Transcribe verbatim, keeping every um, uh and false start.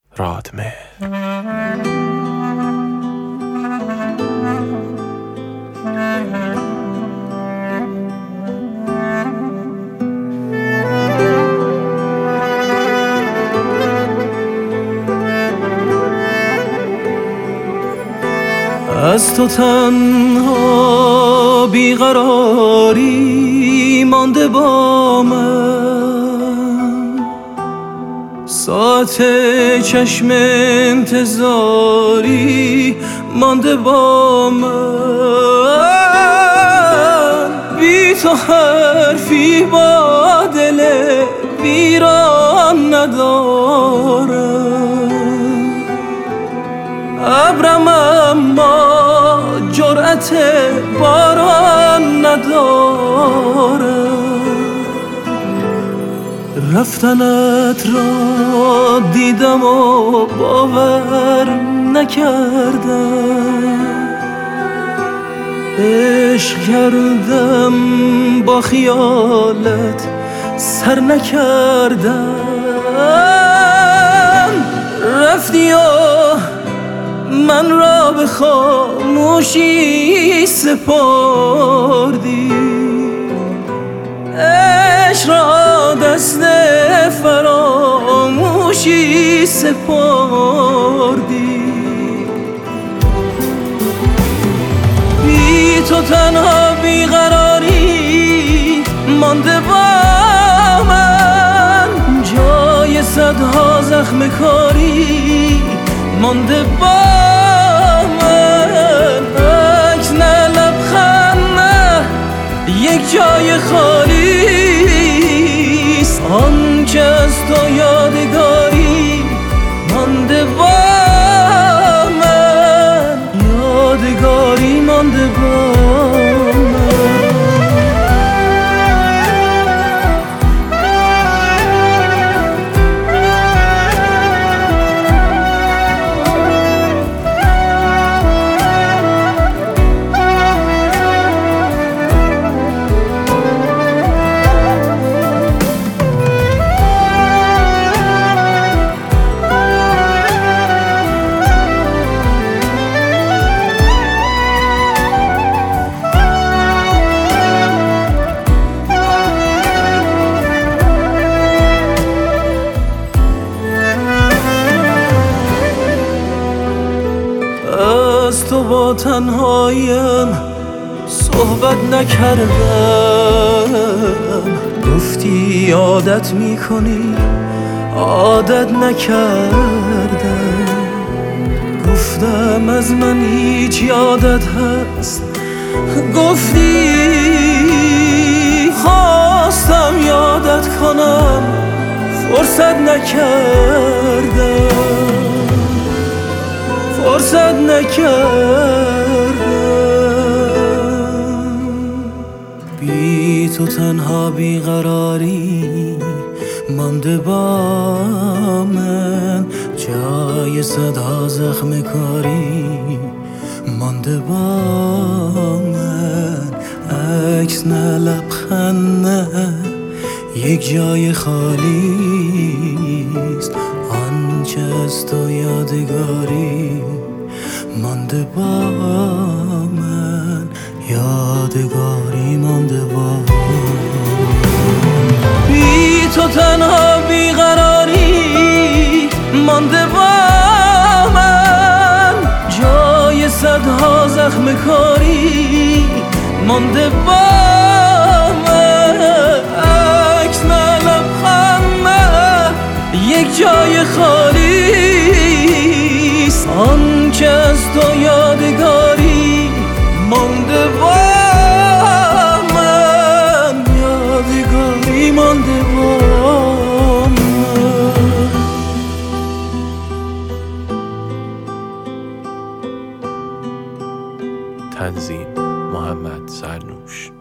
رادمهر. از تو تنها بیقراری مانده با من، ساعت چشم انتظاری مانده با من. بی تو حرفی با دل ویران ندارم، ابرم اما جرأت باران نداره. رفتنت را دیدم و باور نکردم، عشق کردم با خیالت سر نکردم. رفتی و من را به خاموشی سپردی، عشق را دست فراموشی سپردی. بی تو تنها بیقراری مانده با من، جای صدها زخم کاری مانده با من. عکس نه لبخند نه یک جای خالیست، آنچه از تو یادگاری مانده با من، یادگاری مانده با من. از تو با تنهایم صحبت نکردم، گفتی عادت میکنی عادت نکردم. گفتم از من هیچ یادت هست، گفتی خواستم یادت کنم فرصت نکردم، فرصت نکردم. بی تو تنها بیقراری مانده با من، جای صدها زخم کاری مانده با من. عکس نه لبخند نه یک جای خالیست، آنچه از تو یادگاری مانده با من، یادگاری مانده با من. بی تو تنها بیقراری مانده با من، جای صدها زخم کاری مانده با من. عکس نه لبخند نه یک جای خالیست، آنچه از تو یادگاری مانده با من، یادگاری مانده با من. تنظیم محمد زرنوش.